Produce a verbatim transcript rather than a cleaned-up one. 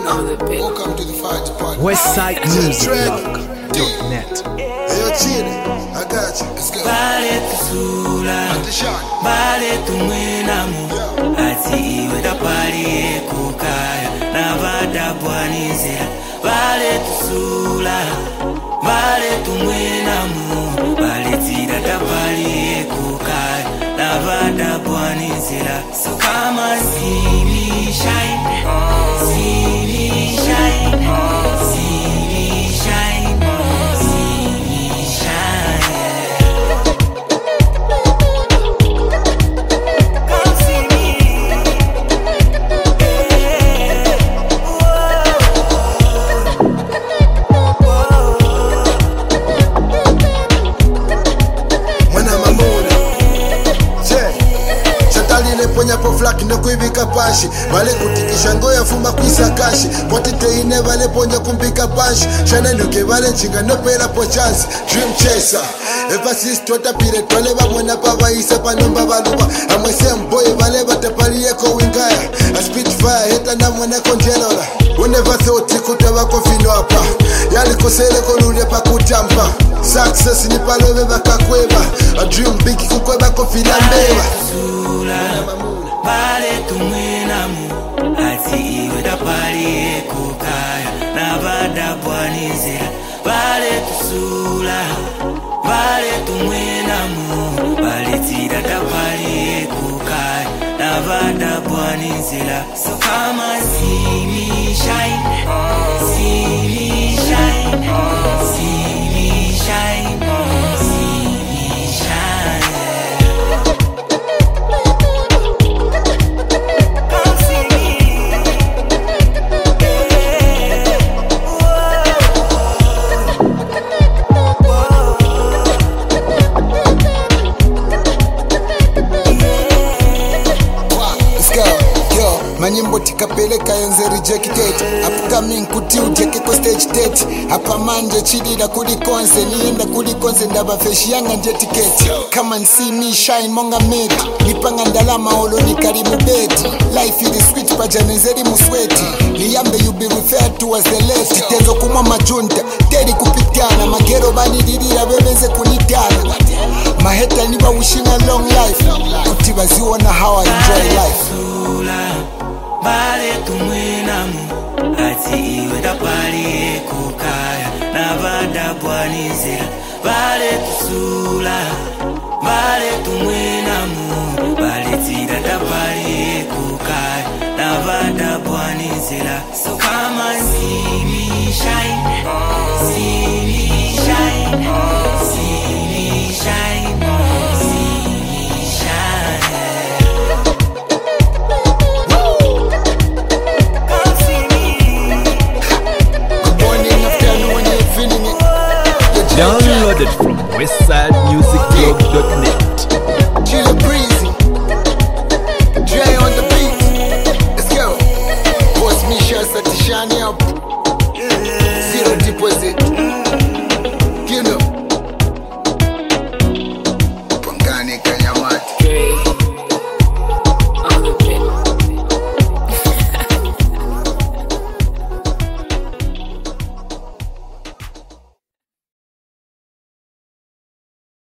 on the bit. Welcome to the fight party. Westside Music Blog dot net. Hey, yo, Chidi, I got you. Let's go. Vale kusula, vale tumwenamu. Ati iwe tapali ekukaya, na vada bwanizira. Vale tusula, vale tumwenamu. Vale tira tapali ekukaya, na vada bwanizira. So come and see me shine, see me shine, see me shine. Ponyapo flaki no kuivika pashi vale kutikisha ngoya fuma kuisa kashi kwatite ine vale ponya kumbika pashi shana nuke vale nchinga no pela po chance dream chaser ever since tota pire tole vamwena pavaisa panomba valuva amwese mboy vale vatapaliye ko wingaya a spitfire heta na mwena konjelola we never thought ikutava kofino apa yali kosele kolule pakutampa success ni palove vakakweva a dream big kukweva kofila mbeva vale tumwenamu ati iwe tapali ekukaya na vada bwanizira vale tusula vale tumwenamu vale tira tapali ekukaya na vada bwanizira. So come and see me shine, see me shine, see me shine, see me shine. Manyimbo tikapeleka yenze rejected upcoming kuti ujeke ko stage date hapa manje chidira kuli konse nienda kuli konse ndaba feshi yanga nje ticket come and see me shine monga make nipanga ndalama olo ni karimu beti life is sweet pajana nzeri musweti niyambe you be referred to as the late tenzo kumwa majunta teri kupitana magero bani dirira bebeze kunitana maheta niba wishing a long life kuti baziona how I enjoy life. Vale tumwenamu ati iwe tapali ekukaya na vada bwanizira vale tusula vale tumwenamu vale tira tapali ekukaya na vada bwanizira. So come and see me shine, see me shine, see me shine, see me shine. Downloaded from westside music blog dot net. Chilla breezy, Dre on the beat. Let's go. Boss Misha Satishani up. Zero deposit. You know. Pangani